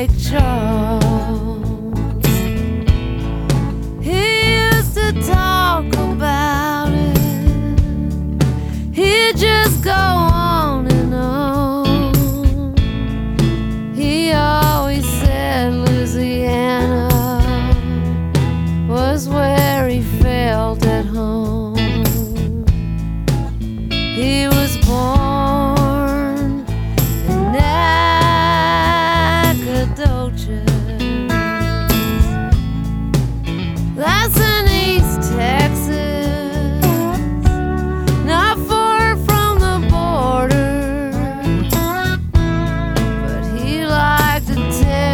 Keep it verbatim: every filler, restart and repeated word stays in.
Lake Charles. He used to talk about it. He'd just go on and on. He always said Louisiana was where he felt at home. He was born in Nacogdoches,